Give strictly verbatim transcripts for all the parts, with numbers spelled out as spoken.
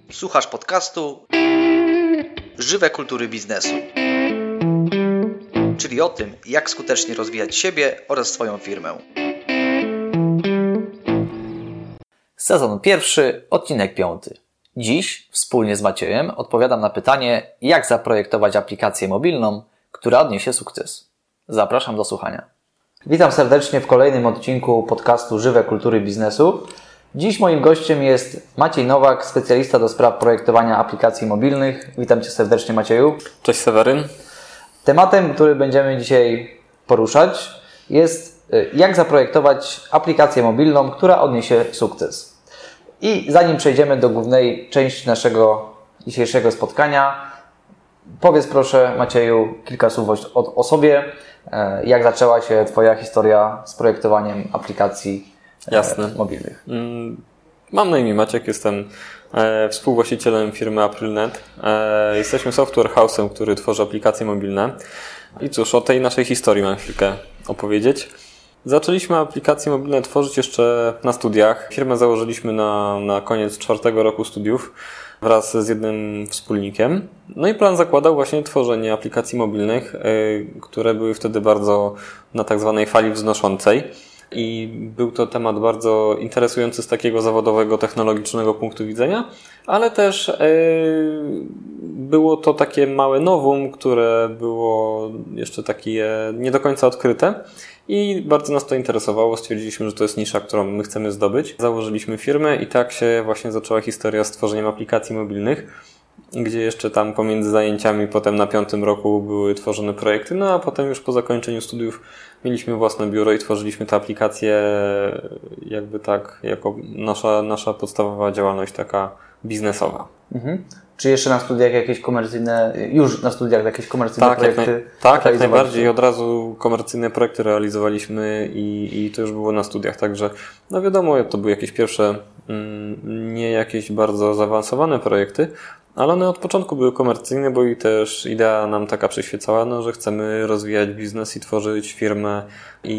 Słuchasz podcastu Żywe kultury biznesu, czyli o tym, jak skutecznie rozwijać siebie oraz swoją firmę. Sezon pierwszy, odcinek piąty. Dziś wspólnie z Maciejem odpowiadam na pytanie, jak zaprojektować aplikację mobilną, która odniesie sukces. Zapraszam do słuchania. Witam serdecznie w kolejnym odcinku podcastu Żywe kultury biznesu. Dziś moim gościem jest Maciej Nowak, specjalista do spraw projektowania aplikacji mobilnych. Witam Cię serdecznie, Macieju. Cześć, Seweryn. Tematem, który będziemy dzisiaj poruszać, jest jak zaprojektować aplikację mobilną, która odniesie sukces. I zanim przejdziemy do głównej części naszego dzisiejszego spotkania, powiedz proszę, Macieju, kilka słów o, o sobie. Jak zaczęła się Twoja historia z projektowaniem aplikacji Jasne. mobilnych? Mam na imię Maciek, jestem e, współwłaścicielem firmy April kropka net. E, jesteśmy software house'em, który tworzy aplikacje mobilne. I cóż, o tej naszej historii mam chwilkę opowiedzieć. Zaczęliśmy aplikacje mobilne tworzyć jeszcze na studiach. Firmę założyliśmy na, na koniec czwartego roku studiów wraz z jednym wspólnikiem. No i plan zakładał właśnie tworzenie aplikacji mobilnych, y, które były wtedy bardzo na tak zwanej fali wznoszącej. I był to temat bardzo interesujący z takiego zawodowego, technologicznego punktu widzenia, ale też yy, było to takie małe nowum, które było jeszcze takie nie do końca odkryte i bardzo nas to interesowało. Stwierdziliśmy, że to jest nisza, którą my chcemy zdobyć. Założyliśmy firmę i tak się właśnie zaczęła historia z tworzeniem aplikacji mobilnych, gdzie jeszcze tam pomiędzy zajęciami potem na piątym roku były tworzone projekty, no a potem już po zakończeniu studiów mieliśmy własne biuro i tworzyliśmy te aplikacje jakby tak, jako nasza, nasza podstawowa działalność taka biznesowa. Mhm. Czy jeszcze na studiach jakieś komercyjne, już na studiach jakieś komercyjne tak, projekty? Jak naj, tak, jak najbardziej. Od razu komercyjne projekty realizowaliśmy i, i to już było na studiach, także no wiadomo, to były jakieś pierwsze, mm, nie jakieś bardzo zaawansowane projekty, ale one od początku były komercyjne, bo i też idea nam taka przyświecała, no, że chcemy rozwijać biznes i tworzyć firmę i,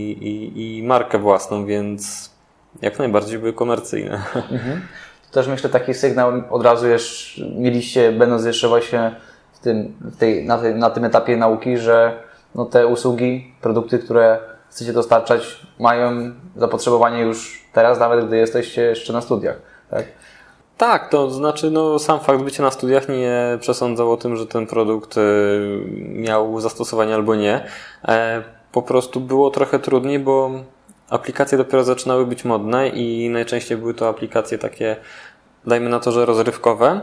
i, i markę własną, więc jak najbardziej były komercyjne. Mhm. To też myślę taki sygnał od razu jeszcze mieliście, będąc jeszcze właśnie w tym, w tej, na, tej, na tym etapie nauki, że no, te usługi, produkty, które chcecie dostarczać, mają zapotrzebowanie już teraz, nawet gdy jesteście jeszcze na studiach, tak? Tak, to znaczy no, sam fakt bycia na studiach nie przesądzał o tym, że ten produkt miał zastosowanie albo nie. Po prostu było trochę trudniej, bo aplikacje dopiero zaczynały być modne i najczęściej były to aplikacje takie, dajmy na to, że rozrywkowe.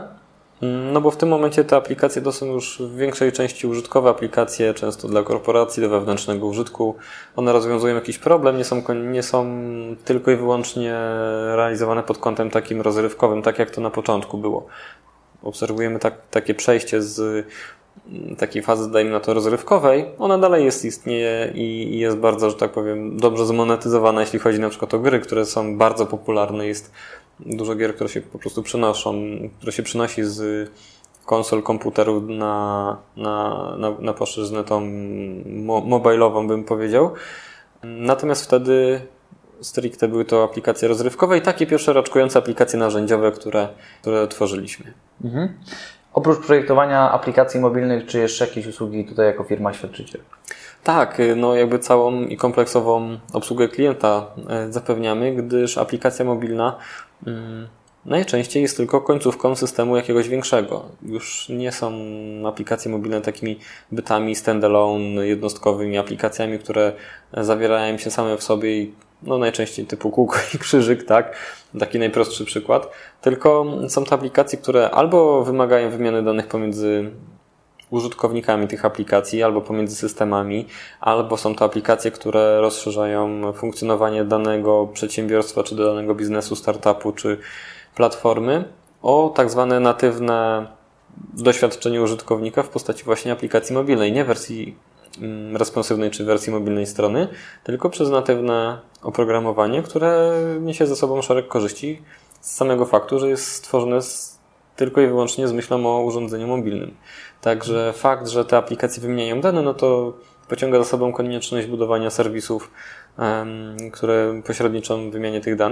No bo w tym momencie te aplikacje to są już w większej części użytkowe aplikacje, często dla korporacji, do wewnętrznego użytku. One rozwiązują jakiś problem, nie są, nie są tylko i wyłącznie realizowane pod kątem takim rozrywkowym, tak jak to na początku było. Obserwujemy tak, takie przejście z takiej fazy, dajmy na to, rozrywkowej. Ona dalej jest, istnieje i jest bardzo, że tak powiem, dobrze zmonetyzowana, jeśli chodzi na przykład o gry, które są bardzo popularne. Jest dużo gier, które się po prostu przenoszą, które się przynosi z konsol, komputerów na, na, na, na płaszczyznę tą mo- mobilową, bym powiedział. Natomiast wtedy stricte były to aplikacje rozrywkowe i takie pierwsze raczkujące aplikacje narzędziowe, które, które tworzyliśmy. Mhm. Oprócz projektowania aplikacji mobilnych, czy jeszcze jakieś usługi tutaj jako firma świadczycie? Tak, no jakby całą i kompleksową obsługę klienta zapewniamy, gdyż aplikacja mobilna hmm, najczęściej jest tylko końcówką systemu jakiegoś większego. Już nie są aplikacje mobilne takimi bytami standalone, jednostkowymi aplikacjami, które zawierają się same w sobie i no najczęściej typu kółko i krzyżyk, tak? Taki najprostszy przykład. Tylko są to aplikacje, które albo wymagają wymiany danych pomiędzy użytkownikami tych aplikacji, albo pomiędzy systemami, albo są to aplikacje, które rozszerzają funkcjonowanie danego przedsiębiorstwa, czy danego biznesu, startupu, czy platformy o tak zwane natywne doświadczenie użytkownika w postaci właśnie aplikacji mobilnej, nie wersji responsywnej czy wersji mobilnej strony, tylko przez natywne oprogramowanie, które niesie ze sobą szereg korzyści z samego faktu, że jest stworzone z, tylko i wyłącznie z myślą o urządzeniu mobilnym. Także fakt, że te aplikacje wymieniają dane, no to pociąga za sobą konieczność budowania serwisów, um, które pośredniczą w wymianie tych danych.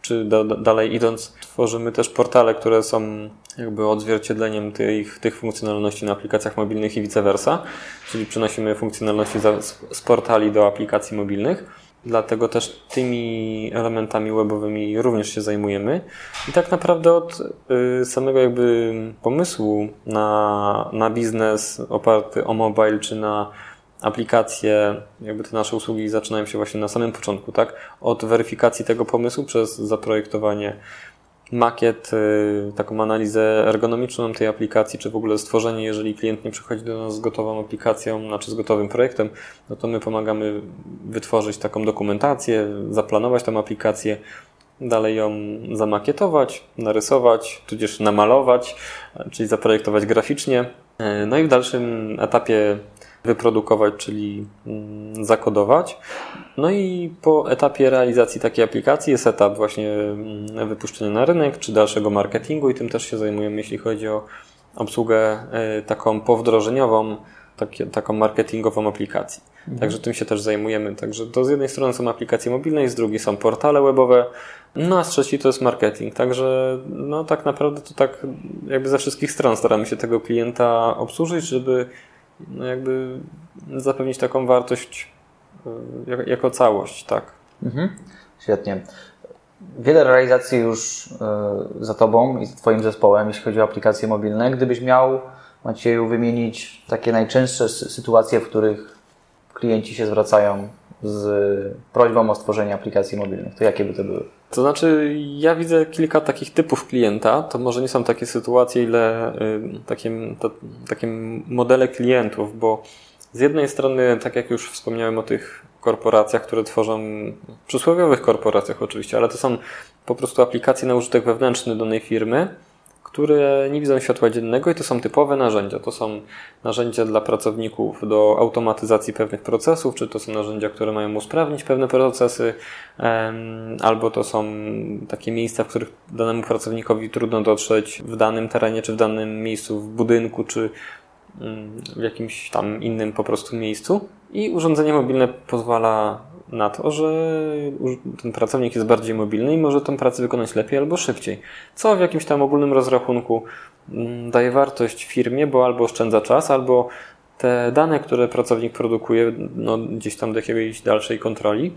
czy da, dalej idąc, tworzymy też portale, które są jakby odzwierciedleniem tych, tych funkcjonalności na aplikacjach mobilnych i vice versa, czyli przenosimy funkcjonalności z portali do aplikacji mobilnych. Dlatego też tymi elementami webowymi również się zajmujemy. I tak naprawdę od y, samego jakby pomysłu na, na biznes oparty o mobile czy na aplikacje, jakby te nasze usługi zaczynają się właśnie na samym początku, tak? Od weryfikacji tego pomysłu przez zaprojektowanie makiet, taką analizę ergonomiczną tej aplikacji, czy w ogóle stworzenie, jeżeli klient nie przychodzi do nas z gotową aplikacją, znaczy z gotowym projektem, no to my pomagamy wytworzyć taką dokumentację, zaplanować tą aplikację, dalej ją zamakietować, narysować, tudzież namalować, czyli zaprojektować graficznie. No i w dalszym etapie wyprodukować, czyli zakodować. No i po etapie realizacji takiej aplikacji jest etap właśnie wypuszczenia na rynek, czy dalszego marketingu i tym też się zajmujemy, jeśli chodzi o obsługę taką powdrożeniową, taki, taką marketingową aplikacji. Mhm. Także tym się też zajmujemy. Także to z jednej strony są aplikacje mobilne, z drugiej są portale webowe, no a z trzeciej to jest marketing. Także no tak naprawdę to tak jakby ze wszystkich stron staramy się tego klienta obsłużyć, żeby no jakby zapewnić taką wartość jako, jako całość, tak. Mhm. Świetnie. Wiele realizacji już za Tobą i za Twoim zespołem, jeśli chodzi o aplikacje mobilne. Gdybyś miał, Macieju, wymienić takie najczęstsze sytuacje, w których klienci się zwracają z prośbą o stworzenie aplikacji mobilnych, to jakie by to były? To znaczy, ja widzę kilka takich typów klienta. To może nie są takie sytuacje, ile y, takie, to, takie modele klientów, bo z jednej strony, tak jak już wspomniałem o tych korporacjach, które tworzą, przysłowiowych korporacjach oczywiście, ale to są po prostu aplikacje na użytek wewnętrzny danej firmy, które nie widzą światła dziennego i to są typowe narzędzia. To są narzędzia dla pracowników do automatyzacji pewnych procesów, czy to są narzędzia, które mają usprawnić pewne procesy, albo to są takie miejsca, w których danemu pracownikowi trudno dotrzeć w danym terenie, czy w danym miejscu, w budynku, czy w jakimś tam innym po prostu miejscu. I urządzenie mobilne pozwala na to, że ten pracownik jest bardziej mobilny i może tę pracę wykonać lepiej albo szybciej. Co w jakimś tam ogólnym rozrachunku daje wartość firmie, bo albo oszczędza czas, albo te dane, które pracownik produkuje, no gdzieś tam do jakiejś dalszej kontroli,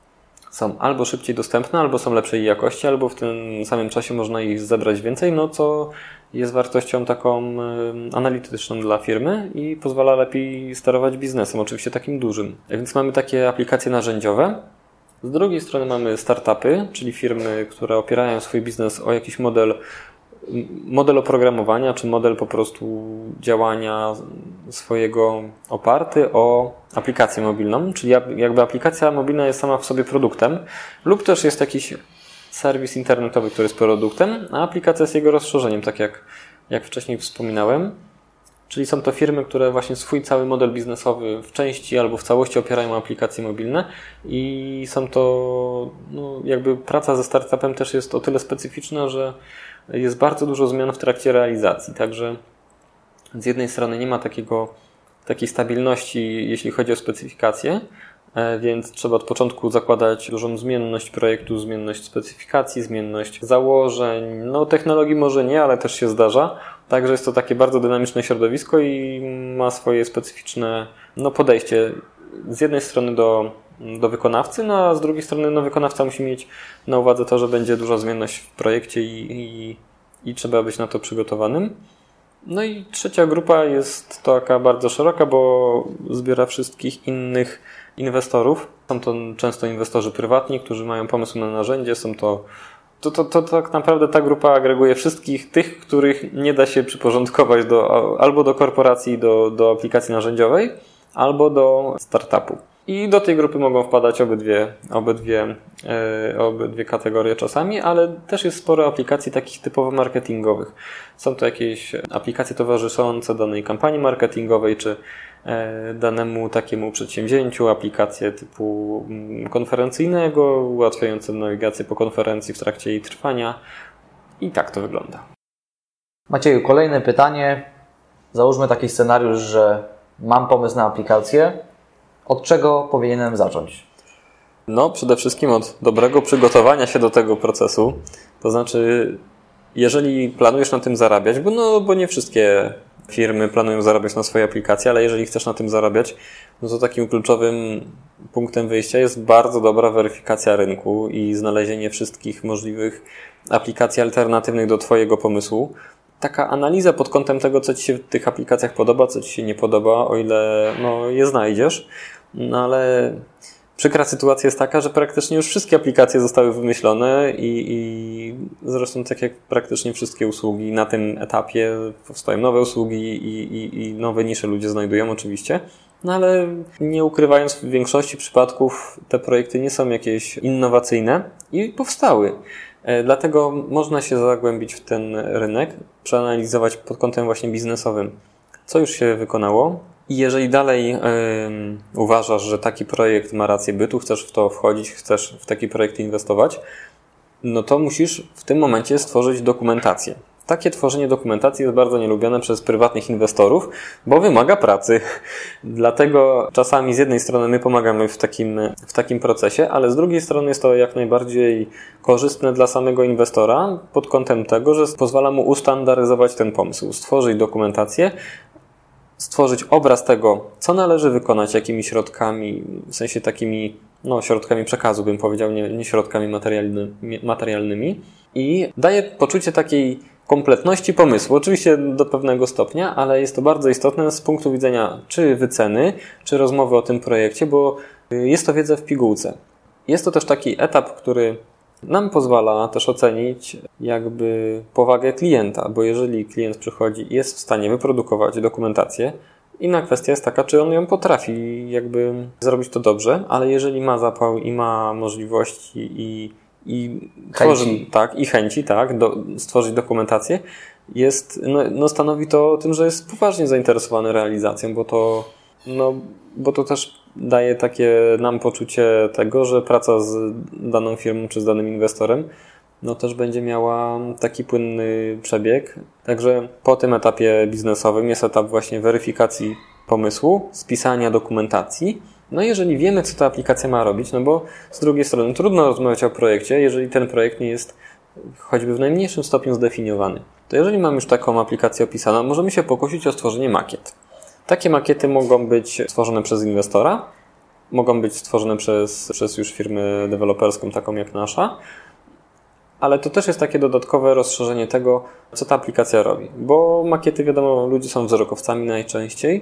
są albo szybciej dostępne, albo są lepszej jakości, albo w tym samym czasie można ich zebrać więcej, no co jest wartością taką analityczną dla firmy i pozwala lepiej sterować biznesem, oczywiście takim dużym. Więc mamy takie aplikacje narzędziowe. Z drugiej strony mamy startupy, czyli firmy, które opierają swój biznes o jakiś model, model oprogramowania, czy model po prostu działania swojego oparty o aplikację mobilną, czyli jakby aplikacja mobilna jest sama w sobie produktem lub też jest jakiś serwis internetowy, który jest produktem, a aplikacja jest jego rozszerzeniem, tak jak, jak wcześniej wspominałem. Czyli są to firmy, które właśnie swój cały model biznesowy w części albo w całości opierają o aplikacje mobilne i są to, no, jakby praca ze startupem też jest o tyle specyficzna, że jest bardzo dużo zmian w trakcie realizacji. Także z jednej strony nie ma takiego, takiej stabilności, jeśli chodzi o specyfikację, więc trzeba od początku zakładać dużą zmienność projektu, zmienność specyfikacji, zmienność założeń. No technologii może nie, ale też się zdarza. Także jest to takie bardzo dynamiczne środowisko i ma swoje specyficzne no, podejście z jednej strony do, do wykonawcy, no a z drugiej strony no, wykonawca musi mieć na uwadze to, że będzie duża zmienność w projekcie i, i, i trzeba być na to przygotowanym. No i trzecia grupa jest taka bardzo szeroka, bo zbiera wszystkich innych inwestorów. Są to często inwestorzy prywatni, którzy mają pomysł na narzędzie. Są to, to, to, to tak naprawdę ta grupa agreguje wszystkich tych, których nie da się przyporządkować do, albo do korporacji, do, do aplikacji narzędziowej, albo do startupu. I do tej grupy mogą wpadać obydwie, obydwie, yy, obydwie kategorie czasami, ale też jest sporo aplikacji takich typowo marketingowych. Są to jakieś aplikacje towarzyszące danej kampanii marketingowej, czy yy, danemu takiemu przedsięwzięciu, aplikacje typu yy, konferencyjnego, ułatwiające nawigację po konferencji w trakcie jej trwania. I tak to wygląda. Macieju, kolejne pytanie. Załóżmy taki scenariusz, że mam pomysł na aplikację. Od czego powinienem zacząć? No, przede wszystkim od dobrego przygotowania się do tego procesu. To znaczy, jeżeli planujesz na tym zarabiać, bo, no, bo nie wszystkie firmy planują zarabiać na swojej aplikacji, ale jeżeli chcesz na tym zarabiać, no to takim kluczowym punktem wyjścia jest bardzo dobra weryfikacja rynku i znalezienie wszystkich możliwych aplikacji alternatywnych do Twojego pomysłu. Taka analiza pod kątem tego, co Ci się w tych aplikacjach podoba, co Ci się nie podoba, o ile no, je znajdziesz. No ale przykra sytuacja jest taka, że praktycznie już wszystkie aplikacje zostały wymyślone i, i zresztą tak jak praktycznie wszystkie usługi na tym etapie powstają nowe usługi i, i, i nowe nisze ludzie znajdują oczywiście. No ale nie ukrywając, w większości przypadków te projekty nie są jakieś innowacyjne i powstały. Dlatego można się zagłębić w ten rynek, przeanalizować pod kątem właśnie biznesowym, co już się wykonało. I jeżeli dalej yy, uważasz, że taki projekt ma rację bytu, chcesz w to wchodzić, chcesz w taki projekt inwestować, no to musisz w tym momencie stworzyć dokumentację. Takie tworzenie dokumentacji jest bardzo nielubione przez prywatnych inwestorów, bo wymaga pracy. Dlatego czasami z jednej strony my pomagamy w takim, w takim procesie, ale z drugiej strony jest to jak najbardziej korzystne dla samego inwestora pod kątem tego, że pozwala mu ustandaryzować ten pomysł, stworzyć dokumentację, stworzyć obraz tego, co należy wykonać, jakimi środkami, w sensie takimi no, środkami przekazu, bym powiedział, nie, nie środkami materialny, materialnymi i daje poczucie takiej kompletności pomysłu, oczywiście do pewnego stopnia, ale jest to bardzo istotne z punktu widzenia czy wyceny, czy rozmowy o tym projekcie, bo jest to wiedza w pigułce. Jest to też taki etap, który nam pozwala też ocenić jakby powagę klienta, bo jeżeli klient przychodzi i jest w stanie wyprodukować dokumentację, inna kwestia jest taka, czy on ją potrafi jakby zrobić to dobrze, ale jeżeli ma zapał i ma możliwości i, i tworzy, tak, i chęci, tak, do, stworzyć dokumentację, jest, no, no stanowi to o tym, że jest poważnie zainteresowany realizacją, bo to, no, bo to też daje takie nam poczucie tego, że praca z daną firmą czy z danym inwestorem no też będzie miała taki płynny przebieg. Także po tym etapie biznesowym jest etap właśnie weryfikacji pomysłu, spisania dokumentacji. No jeżeli wiemy, co ta aplikacja ma robić, no bo z drugiej strony trudno rozmawiać o projekcie, jeżeli ten projekt nie jest choćby w najmniejszym stopniu zdefiniowany. To jeżeli mamy już taką aplikację opisaną, możemy się pokusić o stworzenie makiet. Takie makiety mogą być stworzone przez inwestora, mogą być stworzone przez, przez już firmę deweloperską, taką jak nasza, ale to też jest takie dodatkowe rozszerzenie tego, co ta aplikacja robi. Bo makiety, wiadomo, ludzie są wzrokowcami najczęściej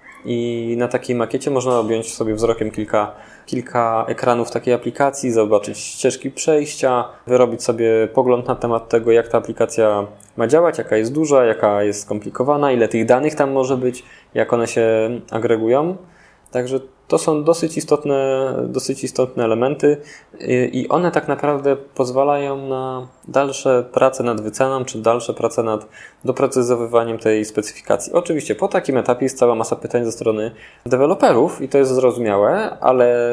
i na takiej makiecie można objąć sobie wzrokiem kilka, kilka ekranów takiej aplikacji, zobaczyć ścieżki przejścia, wyrobić sobie pogląd na temat tego, jak ta aplikacja ma działać, jaka jest duża, jaka jest skomplikowana, ile tych danych tam może być, jak one się agregują. Także to są dosyć istotne, dosyć istotne elementy i one tak naprawdę pozwalają na dalsze prace nad wyceną, czy dalsze prace nad doprecyzowywaniem tej specyfikacji. Oczywiście po takim etapie jest cała masa pytań ze strony deweloperów i to jest zrozumiałe, ale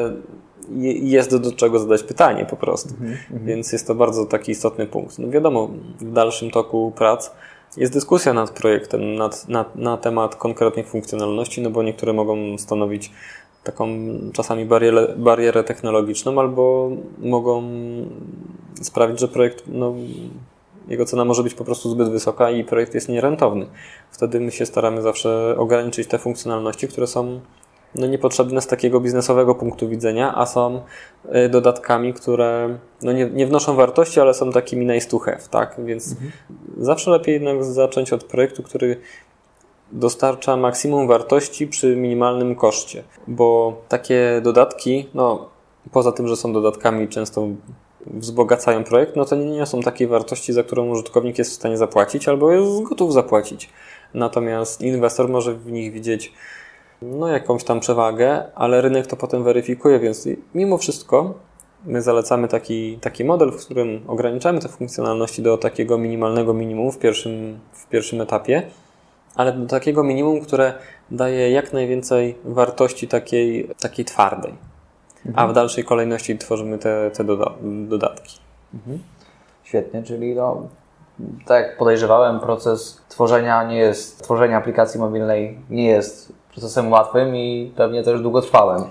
jest do czego zadać pytanie po prostu. Mm-hmm. Więc jest to bardzo taki istotny punkt. No wiadomo, w dalszym toku prac jest dyskusja nad projektem, nad, nad, na temat konkretnych funkcjonalności, no bo niektóre mogą stanowić taką czasami barierę, barierę technologiczną, albo mogą sprawić, że projekt, no, jego cena może być po prostu zbyt wysoka i projekt jest nierentowny. Wtedy my się staramy zawsze ograniczyć te funkcjonalności, które są no, niepotrzebne z takiego biznesowego punktu widzenia, a są dodatkami, które no, nie, nie wnoszą wartości, ale są takimi nice to have, tak? Więc mhm. zawsze lepiej jednak zacząć od projektu, który dostarcza maksimum wartości przy minimalnym koszcie, bo takie dodatki, no poza tym, że są dodatkami, często wzbogacają projekt, no to nie niosą takiej wartości, za którą użytkownik jest w stanie zapłacić albo jest gotów zapłacić. Natomiast inwestor może w nich widzieć no jakąś tam przewagę, ale rynek to potem weryfikuje, więc mimo wszystko my zalecamy taki, taki model, w którym ograniczamy te funkcjonalności do takiego minimalnego minimum w pierwszym, w pierwszym etapie, ale do takiego minimum, które daje jak najwięcej wartości takiej, takiej twardej. Mhm. A w dalszej kolejności tworzymy te, te doda- dodatki. Mhm. Świetnie, czyli no, tak jak podejrzewałem, proces tworzenia nie jest, tworzenia aplikacji mobilnej nie jest procesem łatwym i pewnie też długotrwałym.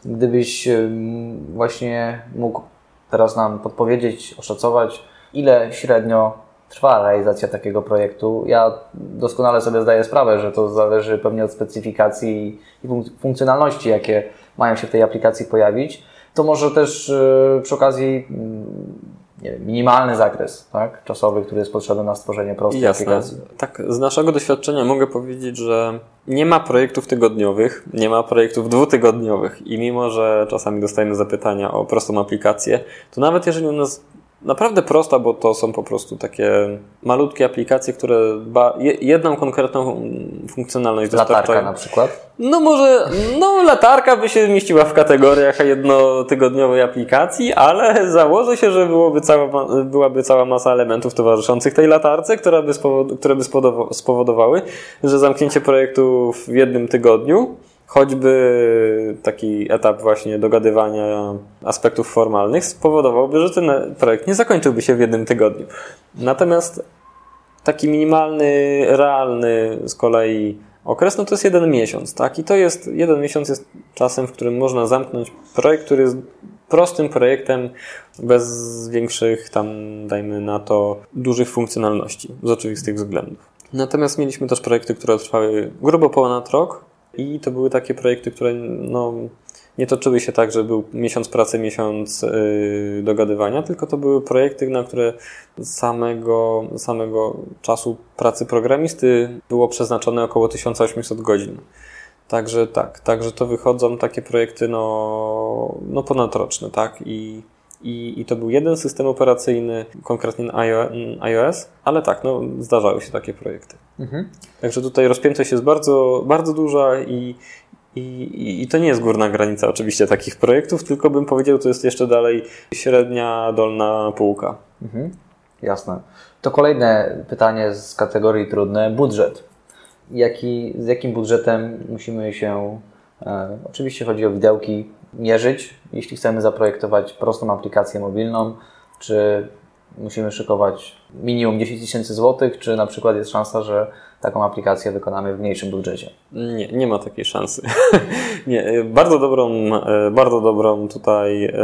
Gdybyś właśnie mógł teraz nam podpowiedzieć, oszacować, ile średnio trwa realizacja takiego projektu. Ja doskonale sobie zdaję sprawę, że to zależy pewnie od specyfikacji i funkcjonalności, jakie mają się w tej aplikacji pojawić. To może też przy okazji nie wiem, minimalny zakres, tak, czasowy, który jest potrzebny na stworzenie prostej Jasne. aplikacji. Tak, z naszego doświadczenia mogę powiedzieć, że nie ma projektów tygodniowych, nie ma projektów dwutygodniowych i mimo, że czasami dostajemy zapytania o prostą aplikację, to nawet jeżeli u nas naprawdę prosta, bo to są po prostu takie malutkie aplikacje, które dba jedną konkretną funkcjonalność dostarczają. Latarka na przykład? No może, no latarka by się mieściła w kategoriach jednotygodniowej aplikacji, ale założę się, że byłoby cała, byłaby cała masa elementów towarzyszących tej latarce, która by spowodowały, które by spowodowały, że zamknięcie projektu w jednym tygodniu, choćby taki etap właśnie dogadywania aspektów formalnych, spowodowałby, że ten projekt nie zakończyłby się w jednym tygodniu. Natomiast taki minimalny, realny z kolei okres, no to jest jeden miesiąc, tak? I to jest, jeden miesiąc jest czasem, w którym można zamknąć projekt, który jest prostym projektem, bez większych tam, dajmy na to, dużych funkcjonalności, z oczywistych względów. Natomiast mieliśmy też projekty, które trwały grubo ponad rok, i to były takie projekty, które no, nie toczyły się tak, że był miesiąc pracy, miesiąc yy, dogadywania, tylko to były projekty, na które samego, samego czasu pracy programisty było przeznaczone około tysiąc osiemset godzin. Także tak, także to wychodzą takie projekty no, no ponadroczne, tak? I, i, I to był jeden system operacyjny, konkretnie iOS, ale tak, no zdarzały się takie projekty. Mhm. Także tutaj rozpiętość jest bardzo, bardzo duża i, i, i to nie jest górna granica oczywiście takich projektów, tylko bym powiedział, to jest jeszcze dalej średnia, dolna półka. Mhm. Jasne. To kolejne pytanie z kategorii trudne. Budżet. Jaki, z jakim budżetem musimy się, e, oczywiście chodzi o widełki, mierzyć, jeśli chcemy zaprojektować prostą aplikację mobilną, czy musimy szykować minimum dziesięć tysięcy złotych, czy na przykład jest szansa, że taką aplikację wykonamy w mniejszym budżecie? Nie, nie ma takiej szansy. nie, bardzo dobrą, bardzo dobrą tutaj,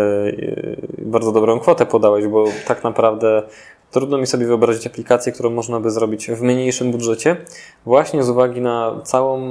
bardzo dobrą kwotę podałeś, bo tak naprawdę trudno mi sobie wyobrazić aplikację, którą można by zrobić w mniejszym budżecie, właśnie z uwagi na całą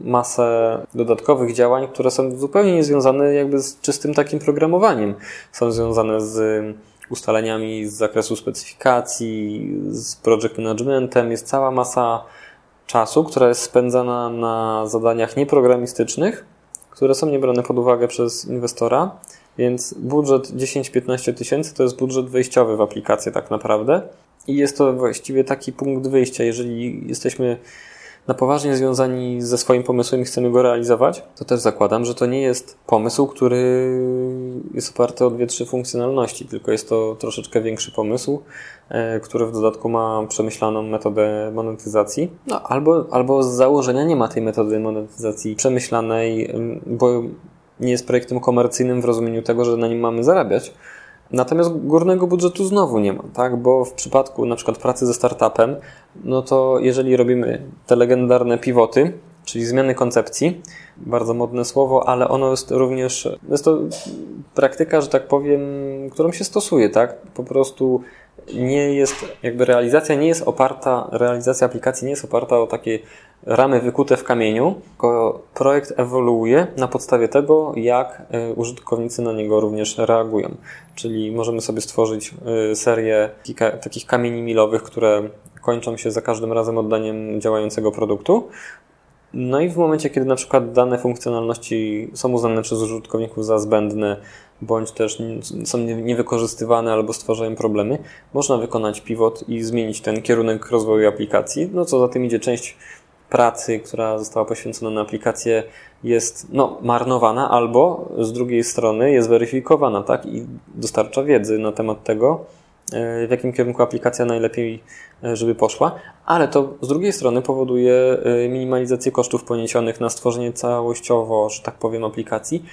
masę dodatkowych działań, które są zupełnie niezwiązane jakby z czystym takim programowaniem. Są związane z ustaleniami z zakresu specyfikacji, z project managementem. Jest cała masa czasu, która jest spędzana na zadaniach nieprogramistycznych, które są niebrane pod uwagę przez inwestora. Więc budżet dziesięć do piętnastu tysięcy to jest budżet wejściowy w aplikację tak naprawdę. I jest to właściwie taki punkt wyjścia. Jeżeli jesteśmy na poważnie związani ze swoim pomysłem i chcemy go realizować, to też zakładam, że to nie jest pomysł, który jest oparty o dwie, trzy funkcjonalności, tylko jest to troszeczkę większy pomysł, który w dodatku ma przemyślaną metodę monetyzacji. No, albo, albo z założenia nie ma tej metody monetyzacji przemyślanej, bo nie jest projektem komercyjnym w rozumieniu tego, że na nim mamy zarabiać. Natomiast górnego budżetu znowu nie ma, tak? Bo w przypadku na przykład pracy ze startupem, no to jeżeli robimy te legendarne pivoty, czyli zmiany koncepcji, bardzo modne słowo, ale ono jest również, jest to praktyka, że tak powiem, którą się stosuje, tak? Po prostu nie jest, jakby realizacja nie jest oparta, realizacja aplikacji nie jest oparta o takie ramy wykute w kamieniu, tylko projekt ewoluuje na podstawie tego, jak użytkownicy na niego również reagują. Czyli możemy sobie stworzyć serię takich kamieni milowych, które kończą się za każdym razem oddaniem działającego produktu. No i w momencie, kiedy na przykład dane funkcjonalności są uznane przez użytkowników za zbędne, bądź też są niewykorzystywane albo stwarzają problemy, można wykonać pivot i zmienić ten kierunek rozwoju aplikacji. No co za tym idzie, część pracy, która została poświęcona na aplikację, jest no, marnowana, albo z drugiej strony jest weryfikowana, tak? I dostarcza wiedzy na temat tego, w jakim kierunku aplikacja najlepiej, żeby poszła, ale to z drugiej strony powoduje minimalizację kosztów poniesionych na stworzenie całościowo, że tak powiem, aplikacji,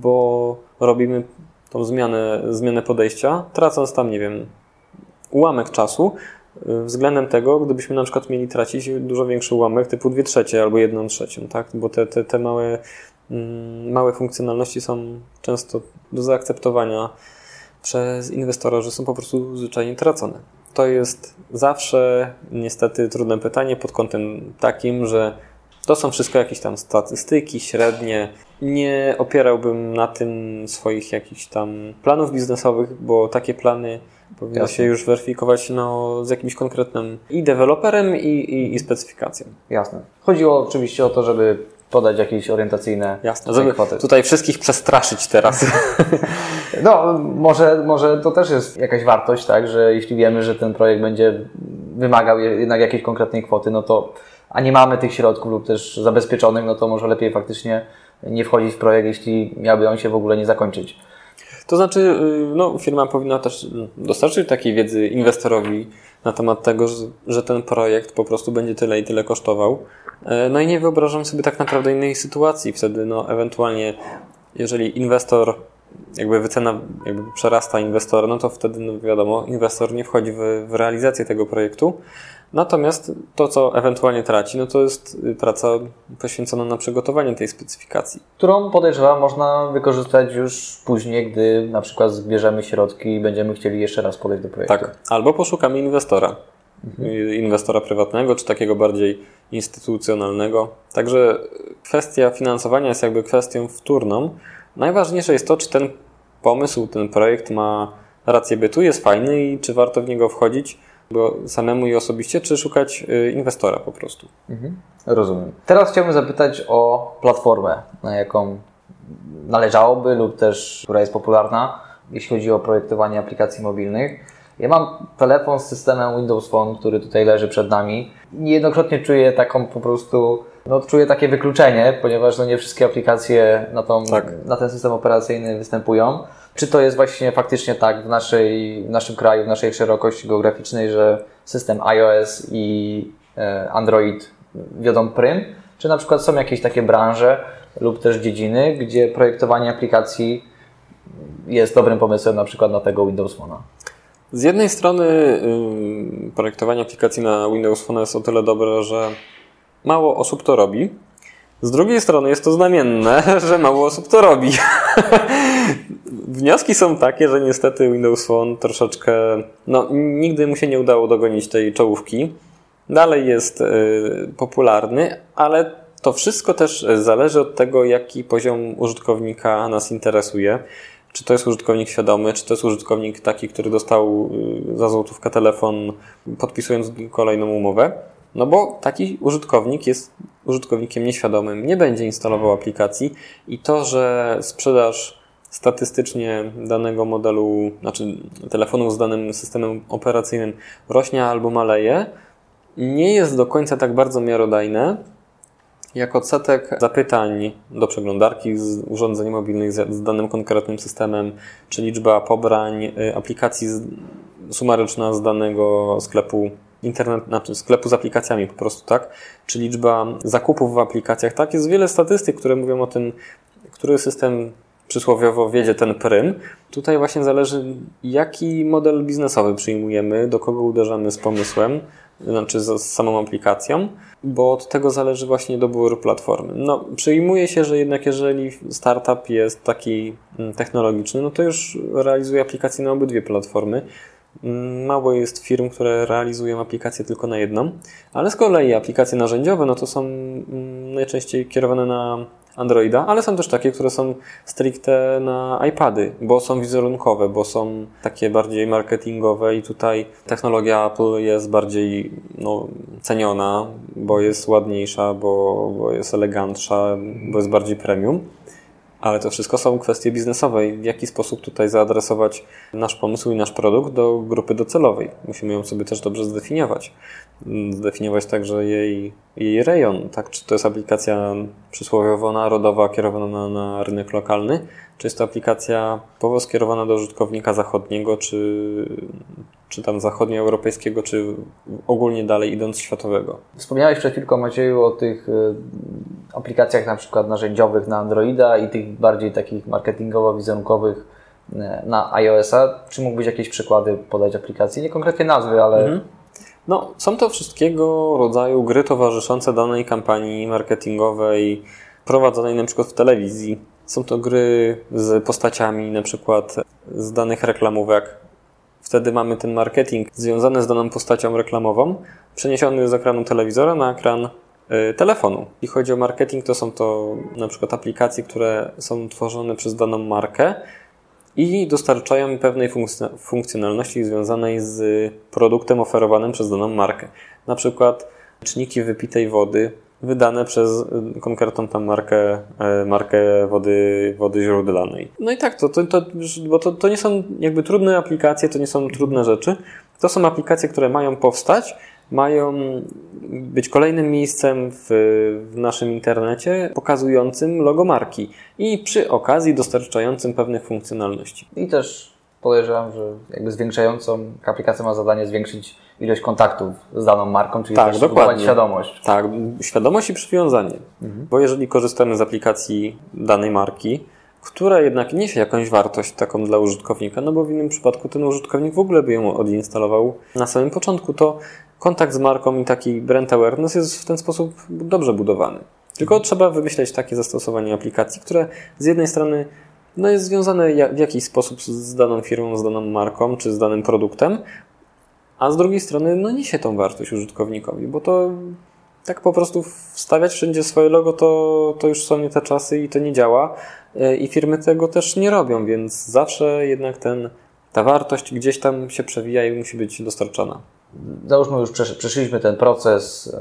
bo robimy tą zmianę, zmianę podejścia, tracąc tam, nie wiem, ułamek czasu, względem tego, gdybyśmy na przykład mieli tracić dużo większy ułamek typu dwie trzecie albo jedną trzecią, tak? Bo te, te, te małe małe funkcjonalności są często do zaakceptowania przez inwestora, że są po prostu zwyczajnie tracone. To jest zawsze niestety trudne pytanie pod kątem takim, że to są wszystko jakieś tam statystyki, średnie. Nie opierałbym na tym swoich jakichś tam planów biznesowych, bo takie plany powinno Jasne. się już weryfikować no, z jakimś konkretnym i deweloperem, i, i, i specyfikacją. Jasne. Chodziło oczywiście o to, żeby podać jakieś orientacyjne Jasne, żeby kwoty. Tutaj wszystkich przestraszyć teraz. No, może, może to też jest jakaś wartość, tak, że jeśli wiemy, że ten projekt będzie wymagał jednak jakiejś konkretnej kwoty, no to a nie mamy tych środków lub też zabezpieczonych, no to może lepiej faktycznie nie wchodzić w projekt, jeśli miałby on się w ogóle nie zakończyć. To znaczy, no, firma powinna też dostarczyć takiej wiedzy inwestorowi na temat tego, że, że ten projekt po prostu będzie tyle i tyle kosztował. No i nie wyobrażam sobie tak naprawdę innej sytuacji. Wtedy, no, ewentualnie, jeżeli inwestor, jakby wycena jakby przerasta inwestora, no to wtedy, no wiadomo, inwestor nie wchodzi w, w realizację tego projektu. Natomiast to, co ewentualnie traci, no to jest praca poświęcona na przygotowanie tej specyfikacji. Którą podejrzewam można wykorzystać już później, gdy na przykład zbierzemy środki i będziemy chcieli jeszcze raz podejść do projektu. Tak, albo poszukamy inwestora. Mhm. Inwestora prywatnego, czy takiego bardziej instytucjonalnego. Także kwestia finansowania jest jakby kwestią wtórną. Najważniejsze jest to, czy ten pomysł, ten projekt ma rację bytu, jest fajny i czy warto w niego wchodzić, bo samemu i osobiście, czy szukać inwestora po prostu. Mhm. Rozumiem. Teraz chciałbym zapytać o platformę, na jaką należałoby lub też, która jest popularna, jeśli chodzi o projektowanie aplikacji mobilnych. Ja mam telefon z systemem Windows Phone, który tutaj leży przed nami. Niejednokrotnie czuję taką po prostu, no czuję takie wykluczenie, ponieważ no nie wszystkie aplikacje na, tą, tak. na ten system operacyjny występują. Czy to jest właśnie faktycznie tak w, naszej, w naszym kraju, w naszej szerokości geograficznej, że system iOS i Android wiodą prym? Czy na przykład są jakieś takie branże lub też dziedziny, gdzie projektowanie aplikacji jest dobrym pomysłem na przykład na tego Windows Phone'a? Z jednej strony yy, projektowanie aplikacji na Windows Phone jest o tyle dobre, że mało osób to robi. Z drugiej strony jest to znamienne, że mało osób to robi. Wnioski są takie, że niestety Windows Phone troszeczkę, no nigdy mu się nie udało dogonić tej czołówki. Dalej jest yy, popularny, ale to wszystko też zależy od tego, jaki poziom użytkownika nas interesuje. Czy to jest użytkownik świadomy, czy to jest użytkownik taki, który dostał za złotówkę telefon, podpisując kolejną umowę. No bo taki użytkownik jest użytkownikiem nieświadomym, nie będzie instalował aplikacji i to, że sprzedaż statystycznie danego modelu, znaczy telefonów z danym systemem operacyjnym rośnie albo maleje, nie jest do końca tak bardzo miarodajne, jak odsetek zapytań do przeglądarki z urządzeń mobilnych z danym konkretnym systemem, czy liczba pobrań aplikacji sumaryczna z danego sklepu internet, znaczy sklepu z aplikacjami po prostu, tak? Czy liczba zakupów w aplikacjach, tak? Jest wiele statystyk, które mówią o tym, który system przysłowiowo wiedzie ten prym. Tutaj właśnie zależy, jaki model biznesowy przyjmujemy, do kogo uderzamy z pomysłem, znaczy z samą aplikacją, bo od tego zależy właśnie dobór platformy. No, przyjmuje się, że jednak jeżeli startup jest taki technologiczny, no to już realizuje aplikacje na obydwie platformy. Mało jest firm, które realizują aplikacje tylko na jedną, ale z kolei aplikacje narzędziowe, no to są najczęściej kierowane na Androida, ale są też takie, które są stricte na iPady, bo są wizerunkowe, bo są takie bardziej marketingowe i tutaj technologia Apple jest bardziej no, ceniona, bo jest ładniejsza, bo, bo jest elegantsza, bo jest bardziej premium. Ale to wszystko są kwestie biznesowe i w jaki sposób tutaj zaadresować nasz pomysł i nasz produkt do grupy docelowej. Musimy ją sobie też dobrze zdefiniować. Zdefiniować także jej, jej rejon. Tak? Czy to jest aplikacja przysłowiowo narodowa kierowana na, na rynek lokalny, czy jest to aplikacja typowo skierowana do użytkownika zachodniego, czy, czy tam zachodnioeuropejskiego, czy ogólnie dalej idąc światowego. Wspomniałeś przed chwilką, Macieju, o tych aplikacjach na przykład narzędziowych na Androida i tych bardziej takich marketingowo-wizerunkowych na iOS-a. Czy mógłbyś jakieś przykłady podać aplikacji? Nie konkretnie nazwy, ale... Mhm. No, są to wszystkiego rodzaju gry towarzyszące danej kampanii marketingowej, prowadzonej na przykład w telewizji. Są to gry z postaciami na przykład z danych reklamówek. Wtedy mamy ten marketing związany z daną postacią reklamową, przeniesiony z ekranu telewizora na ekran y, telefonu. Jeśli chodzi o marketing, to są to na przykład aplikacje, które są tworzone przez daną markę i dostarczają pewnej funkc- funkcjonalności związanej z produktem oferowanym przez daną markę. Na przykład liczniki wypitej wody wydane przez konkretną tam markę, markę wody, wody źródlanej. No i tak, to, to, to, bo to, to nie są jakby trudne aplikacje, to nie są trudne rzeczy. To są aplikacje, które mają powstać, mają być kolejnym miejscem w, w naszym internecie pokazującym logo marki i przy okazji dostarczającym pewnych funkcjonalności. I też podejrzewam, że jakby zwiększającą aplikacja ma zadanie zwiększyć ilość kontaktów z daną marką, czyli tak, też dokładnie. świadomość. Tak, świadomość i przywiązanie. Mhm. Bo jeżeli korzystamy z aplikacji danej marki, która jednak niesie jakąś wartość taką dla użytkownika, no bo w innym przypadku ten użytkownik w ogóle by ją odinstalował na samym początku, to kontakt z marką i taki brand awareness jest w ten sposób dobrze budowany. Tylko mhm. trzeba wymyśleć takie zastosowanie aplikacji, które z jednej strony no jest związane w jakiś sposób z daną firmą, z daną marką czy z danym produktem, a z drugiej strony no niesie tą wartość użytkownikowi, bo to tak po prostu wstawiać wszędzie swoje logo, to, to już są nie te czasy i to nie działa i firmy tego też nie robią, więc zawsze jednak ten, ta wartość gdzieś tam się przewija i musi być dostarczana. Załóżmy, już przeszliśmy ten proces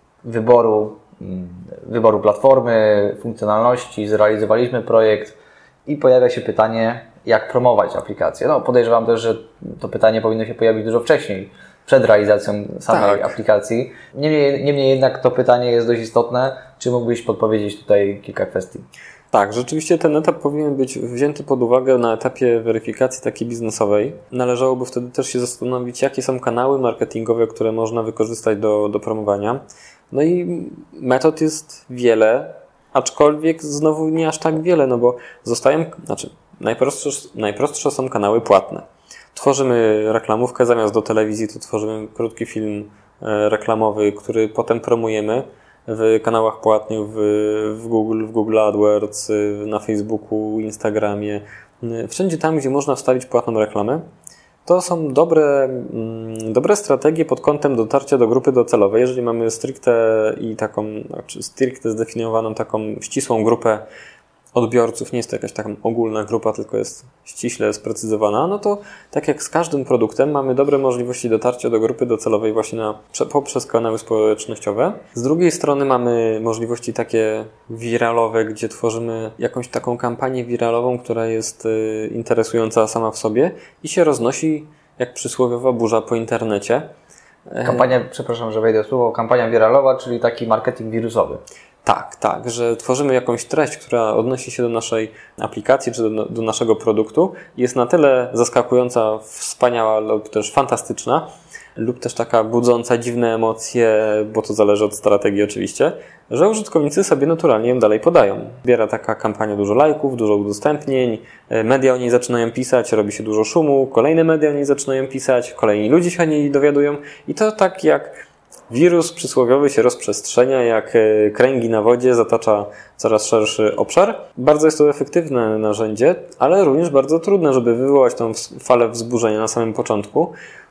wyboru, wyboru platformy, funkcjonalności, zrealizowaliśmy projekt i pojawia się pytanie, jak promować aplikację. No, podejrzewam też, że to pytanie powinno się pojawić dużo wcześniej, przed realizacją samej tak. aplikacji. Niemniej, niemniej jednak to pytanie jest dość istotne. Czy mógłbyś podpowiedzieć tutaj kilka kwestii? Tak, rzeczywiście ten etap powinien być wzięty pod uwagę na etapie weryfikacji takiej biznesowej. Należałoby wtedy też się zastanowić, jakie są kanały marketingowe, które można wykorzystać do, do promowania. No i metod jest wiele, aczkolwiek znowu nie aż tak wiele, no bo zostają, znaczy najprostsze, najprostsze są kanały płatne. Tworzymy reklamówkę, zamiast do telewizji to tworzymy krótki film reklamowy, który potem promujemy w kanałach płatnych, w, w Google, w Google AdWords, na Facebooku, Instagramie, wszędzie tam, gdzie można wstawić płatną reklamę. To są dobre, dobre strategie pod kątem dotarcia do grupy docelowej. Jeżeli mamy stricte i taką, znaczy stricte zdefiniowaną taką ścisłą grupę odbiorców, nie jest to jakaś taka ogólna grupa, tylko jest ściśle sprecyzowana, no to tak jak z każdym produktem mamy dobre możliwości dotarcia do grupy docelowej właśnie na, poprzez kanały społecznościowe. Z drugiej strony mamy możliwości takie wiralowe, gdzie tworzymy jakąś taką kampanię wiralową, która jest y, interesująca sama w sobie i się roznosi jak przysłowiowa burza po internecie. Kampania, przepraszam, że wejdę w słowo, kampania wiralowa, czyli taki marketing wirusowy. Tak, tak, że tworzymy jakąś treść, która odnosi się do naszej aplikacji czy do, do naszego produktu, jest na tyle zaskakująca, wspaniała lub też fantastyczna, lub też taka budząca dziwne emocje, bo to zależy od strategii oczywiście, że użytkownicy sobie naturalnie ją dalej podają. Zbiera taka kampania dużo lajków, dużo udostępnień, media o niej zaczynają pisać, robi się dużo szumu, kolejne media o niej zaczynają pisać, kolejni ludzie się o niej dowiadują i to tak jak wirus przysłowiowy się rozprzestrzenia, jak kręgi na wodzie, zatacza coraz szerszy obszar. Bardzo jest to efektywne narzędzie, ale również bardzo trudne, żeby wywołać tą falę wzburzenia na samym początku.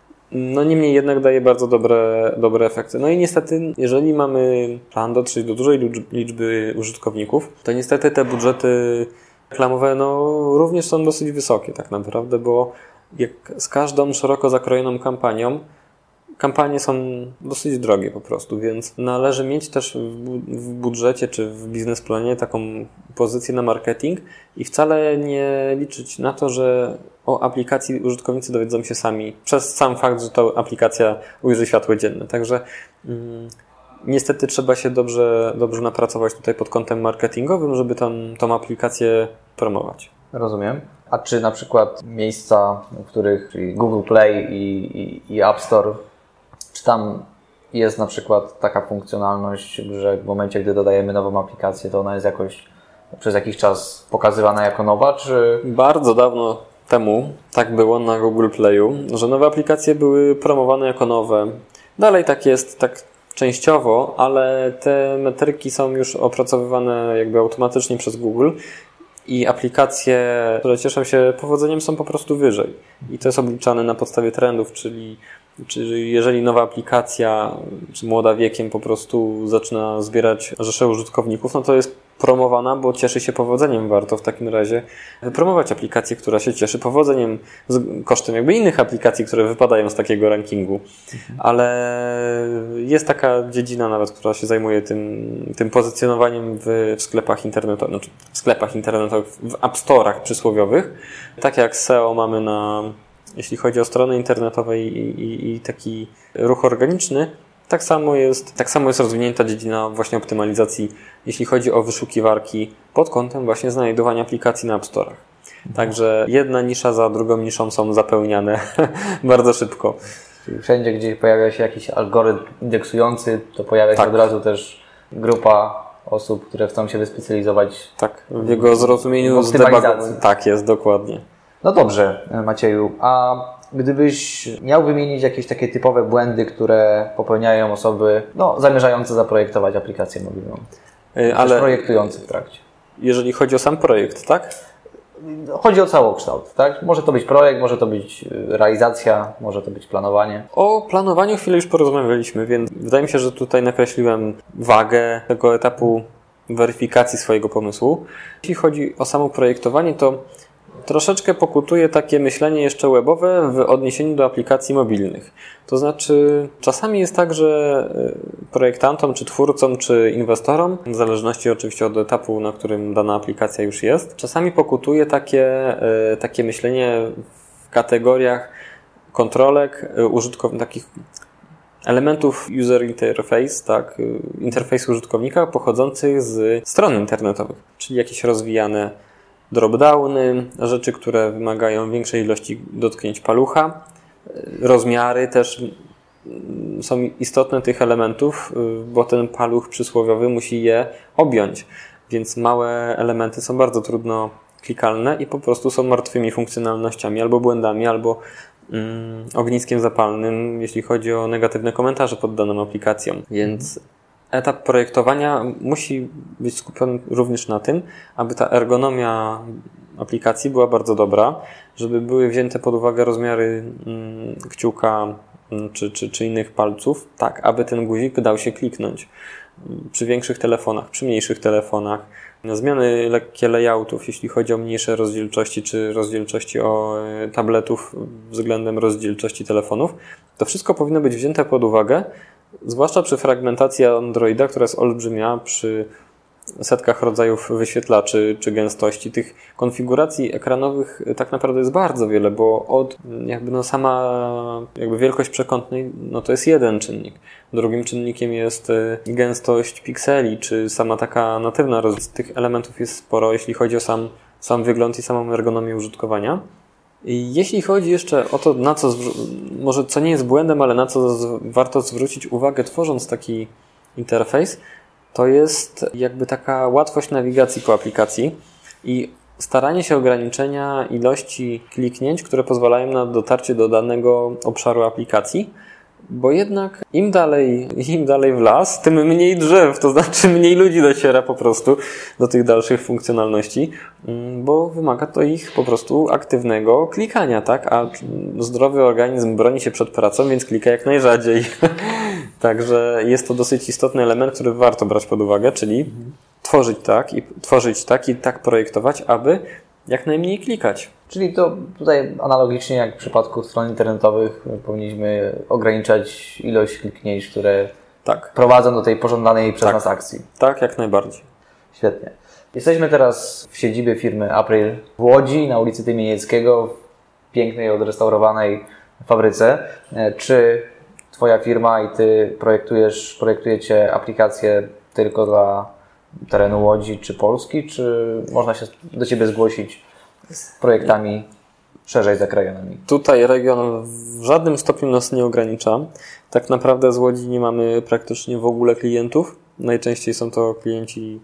No niemniej jednak daje bardzo dobre, dobre efekty. No i niestety, jeżeli mamy plan dotrzeć do dużej liczby użytkowników, to niestety te budżety reklamowe no, również są dosyć wysokie tak naprawdę, bo jak z każdą szeroko zakrojoną kampanią, kampanie są dosyć drogie po prostu, więc należy mieć też w budżecie czy w biznesplanie taką pozycję na marketing i wcale nie liczyć na to, że o aplikacji użytkownicy dowiedzą się sami przez sam fakt, że ta aplikacja ujrzy światło dzienne. Także mm, niestety trzeba się dobrze, dobrze napracować tutaj pod kątem marketingowym, żeby tą, tą aplikację promować. Rozumiem. A czy na przykład miejsca, w których czyli Google Play i, i, i App Store, czy tam jest na przykład taka funkcjonalność, że w momencie, gdy dodajemy nową aplikację, to ona jest jakoś przez jakiś czas pokazywana jako nowa, czy... Bardzo dawno temu tak było na Google Playu, że nowe aplikacje były promowane jako nowe. Dalej tak jest, tak częściowo, ale te metryki są już opracowywane jakby automatycznie przez Google i aplikacje, które cieszą się powodzeniem, są po prostu wyżej. I to jest obliczane na podstawie trendów, czyli, czyli jeżeli nowa aplikacja, czy młoda wiekiem po prostu zaczyna zbierać rzesze użytkowników, no to jest promowana, bo cieszy się powodzeniem. Warto w takim razie wypromować aplikację, która się cieszy powodzeniem z kosztem jakby innych aplikacji, które wypadają z takiego rankingu. Mhm. Ale jest taka dziedzina nawet, która się zajmuje tym, tym pozycjonowaniem w, w sklepach internetowych, znaczy w sklepach internetowych, w App Store'ach przysłowiowych. Tak jak S E O mamy na, jeśli chodzi o strony internetowe i, i, i taki ruch organiczny, Tak samo jest, tak samo jest rozwinięta dziedzina właśnie optymalizacji, jeśli chodzi o wyszukiwarki pod kątem właśnie znajdowania aplikacji na App Store'ach. Także jedna nisza za drugą niszą są zapełniane bardzo szybko. Czyli wszędzie, gdzie pojawia się jakiś algorytm indeksujący, to pojawia się tak. od razu też grupa osób, które chcą się wyspecjalizować. Tak, w jego zrozumieniu zdebagowania. Tak jest, dokładnie. No dobrze, Macieju, a gdybyś miał wymienić jakieś takie typowe błędy, które popełniają osoby no, zamierzające zaprojektować aplikację mobilną, ale projektujące w trakcie. Jeżeli chodzi o sam projekt, tak? Chodzi o całokształt, tak? Może to być projekt, może to być realizacja, może to być planowanie. O planowaniu chwilę już porozmawialiśmy, więc wydaje mi się, że tutaj nakreśliłem wagę tego etapu weryfikacji swojego pomysłu. Jeśli chodzi o samo projektowanie, to troszeczkę pokutuje takie myślenie jeszcze webowe w odniesieniu do aplikacji mobilnych. To znaczy, czasami jest tak, że projektantom, czy twórcom, czy inwestorom, w zależności oczywiście od etapu, na którym dana aplikacja już jest, czasami pokutuje takie, takie myślenie w kategoriach kontrolek, użytkowników, takich elementów user interface, tak, interfejsu użytkownika pochodzących z stron internetowych, czyli jakieś rozwijane dropdowny, rzeczy, które wymagają większej ilości dotknięć palucha. Rozmiary też są istotne tych elementów, bo ten paluch przysłowiowy musi je objąć, więc małe elementy są bardzo trudno klikalne i po prostu są martwymi funkcjonalnościami, albo błędami, albo mm, ogniskiem zapalnym, jeśli chodzi o negatywne komentarze pod daną aplikacją. Więc etap projektowania musi być skupiony również na tym, aby ta ergonomia aplikacji była bardzo dobra, żeby były wzięte pod uwagę rozmiary mm, kciuka mm, czy, czy, czy innych palców, tak aby ten guzik dał się kliknąć. Przy większych telefonach, przy mniejszych telefonach, zmiany lekkie layoutów, jeśli chodzi o mniejsze rozdzielczości czy rozdzielczości o tabletów względem rozdzielczości telefonów, to wszystko powinno być wzięte pod uwagę, zwłaszcza przy fragmentacji Androida, która jest olbrzymia, przy setkach rodzajów wyświetlaczy czy gęstości. Tych konfiguracji ekranowych tak naprawdę jest bardzo wiele, bo od jakby no sama jakby wielkość przekątnej no to jest jeden czynnik. Drugim czynnikiem jest gęstość pikseli, czy sama taka natywna rozdzielczość. Tych elementów jest sporo, jeśli chodzi o sam, sam wygląd i samą ergonomię użytkowania. I jeśli chodzi jeszcze o to, na co, może co nie jest błędem, ale na co z, warto zwrócić uwagę tworząc taki interfejs, to jest jakby taka łatwość nawigacji po aplikacji i staranie się ograniczenia ilości kliknięć, które pozwalają na dotarcie do danego obszaru aplikacji, bo jednak im dalej, im dalej w las, tym mniej drzew, to znaczy mniej ludzi dociera po prostu do tych dalszych funkcjonalności, bo wymaga to ich po prostu aktywnego klikania, tak? A zdrowy organizm broni się przed pracą, więc klika jak najrzadziej. Także jest to dosyć istotny element, który warto brać pod uwagę, czyli tworzyć tak i tworzyć tak i tak projektować, aby jak najmniej klikać. Czyli to tutaj analogicznie jak w przypadku stron internetowych powinniśmy ograniczać ilość kliknięć, które tak. prowadzą do tej pożądanej przez tak. nas akcji. Tak, jak najbardziej. Świetnie. Jesteśmy teraz w siedzibie firmy April w Łodzi, na ulicy Tymienieckiego, w pięknej, odrestaurowanej fabryce. Czy Twoja firma i Ty projektujesz, projektujecie aplikacje tylko dla terenu Łodzi czy Polski, czy można się do Ciebie zgłosić z projektami szerzej za rejonami? Tutaj region w żadnym stopniu nas nie ogranicza. Tak naprawdę z Łodzi nie mamy praktycznie w ogóle klientów. Najczęściej są to klienci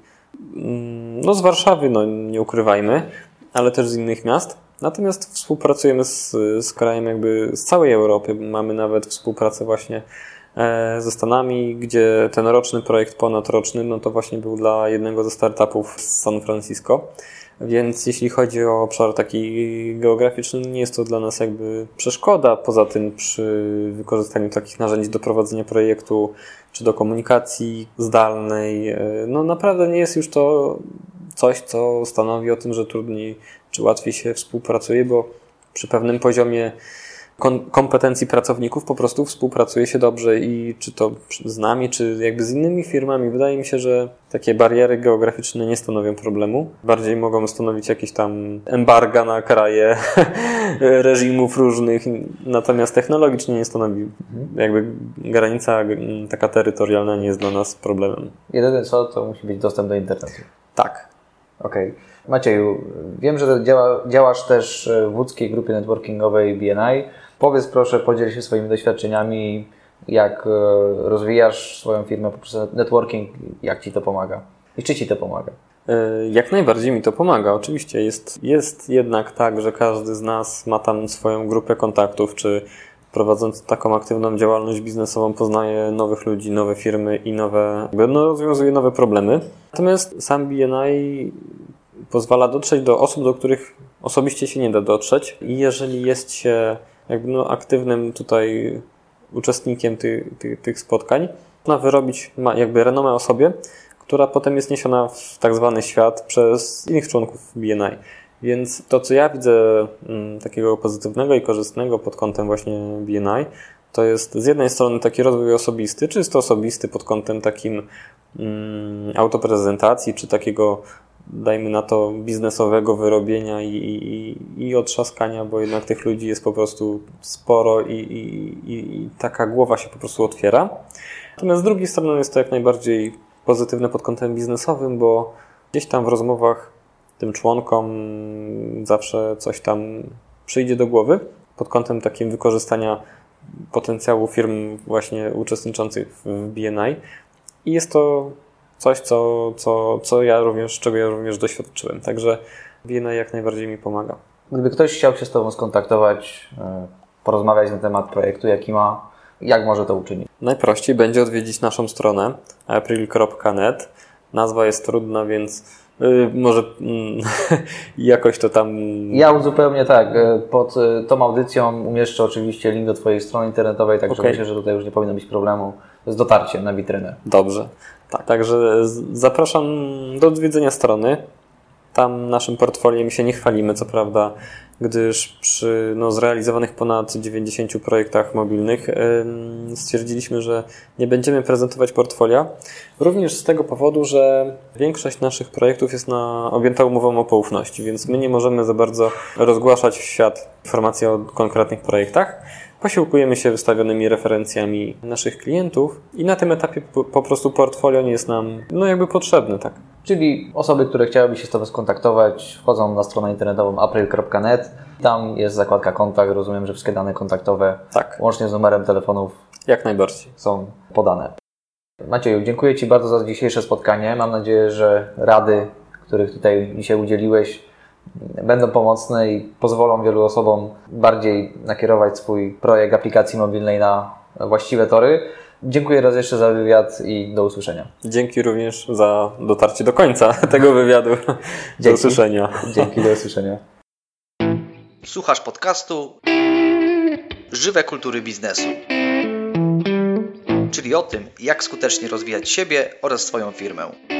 no, z Warszawy, no nie ukrywajmy, ale też z innych miast. Natomiast współpracujemy z, z krajem jakby z całej Europy. Mamy nawet współpracę właśnie ze Stanami, gdzie ten roczny projekt, ponadroczny, no to właśnie był dla jednego ze startupów z San Francisco. Więc jeśli chodzi o obszar taki geograficzny, nie jest to dla nas jakby przeszkoda. Poza tym przy wykorzystaniu takich narzędzi do prowadzenia projektu czy do komunikacji zdalnej, no naprawdę nie jest już to coś, co stanowi o tym, że trudniej czy łatwiej się współpracuje, bo przy pewnym poziomie kompetencji pracowników po prostu współpracuje się dobrze i czy to z nami, czy jakby z innymi firmami. Wydaje mi się, że takie bariery geograficzne nie stanowią problemu. Bardziej mogą stanowić jakieś tam embarga na kraje reżimów różnych, natomiast technologicznie nie stanowi. Jakby granica taka terytorialna nie jest dla nas problemem. Jedyne co, to musi być dostęp do internetu. Tak. Okej. Okay. Macieju, wiem, że działa, działasz też w łódzkiej grupie networkingowej B N I. Powiedz proszę, podziel się swoimi doświadczeniami, jak rozwijasz swoją firmę poprzez networking, jak Ci to pomaga i czy Ci to pomaga? Jak najbardziej mi to pomaga. Oczywiście jest, jest jednak tak, że każdy z nas ma tam swoją grupę kontaktów, czy prowadząc taką aktywną działalność biznesową poznaje nowych ludzi, nowe firmy i nowe, no, rozwiązuje nowe problemy. Natomiast sam B N I pozwala dotrzeć do osób, do których osobiście się nie da dotrzeć i jeżeli jest się jakby no aktywnym tutaj uczestnikiem ty, ty, tych spotkań, można wyrobić jakby renomę o sobie, która potem jest niesiona w tak zwany świat przez innych członków B N I. Więc to, co ja widzę m, takiego pozytywnego i korzystnego pod kątem właśnie B N I, to jest z jednej strony taki rozwój osobisty, czysto osobisty pod kątem takim mm, autoprezentacji, czy takiego, dajmy na to, biznesowego wyrobienia i, i, i otrzaskania, bo jednak tych ludzi jest po prostu sporo i, i, i taka głowa się po prostu otwiera. Natomiast z drugiej strony jest to jak najbardziej pozytywne pod kątem biznesowym, bo gdzieś tam w rozmowach tym członkom zawsze coś tam przyjdzie do głowy pod kątem takim wykorzystania potencjału firm właśnie uczestniczących w B N I i jest to coś, co, co, co ja również, czego ja również doświadczyłem. Także B N I jak najbardziej mi pomaga. Gdyby ktoś chciał się z Tobą skontaktować, porozmawiać na temat projektu, jaki ma, jak może to uczynić? Najprościej będzie odwiedzić naszą stronę april kropka net. Nazwa jest trudna, więc Yy, może yy, jakoś to tam... Ja uzupełnię tak, pod tą audycją umieszczę oczywiście link do Twojej strony internetowej, także okay. Myślę, że tutaj już nie powinno być problemu z dotarciem na witrynę. Dobrze, tak, także zapraszam do odwiedzenia strony. Tam naszym portfoliem się nie chwalimy, co prawda, gdyż przy no, zrealizowanych ponad dziewięćdziesięciu projektach mobilnych yy, stwierdziliśmy, że nie będziemy prezentować portfolia. Również z tego powodu, że większość naszych projektów jest na, objęta umową o poufności, więc my nie możemy za bardzo rozgłaszać w świat informacji o konkretnych projektach. Posiłkujemy się wystawionymi referencjami naszych klientów i na tym etapie po, po prostu portfolio nie jest nam no jakby potrzebne, tak. Czyli osoby, które chciałyby się z Tobą skontaktować, wchodzą na stronę internetową april kropka net. Tam jest zakładka kontakt. Rozumiem, że wszystkie dane kontaktowe, tak, łącznie z numerem telefonów, jak najbardziej są podane. Macieju, dziękuję Ci bardzo za dzisiejsze spotkanie. Mam nadzieję, że rady, których tutaj dzisiaj udzieliłeś, będą pomocne i pozwolą wielu osobom bardziej nakierować swój projekt aplikacji mobilnej na właściwe tory. Dziękuję raz jeszcze za wywiad i do usłyszenia. Dzięki również za dotarcie do końca tego wywiadu. Do Dzięki. usłyszenia. Dzięki, do usłyszenia. Słuchasz podcastu Żywe kultury biznesu, czyli o tym, jak skutecznie rozwijać siebie oraz swoją firmę.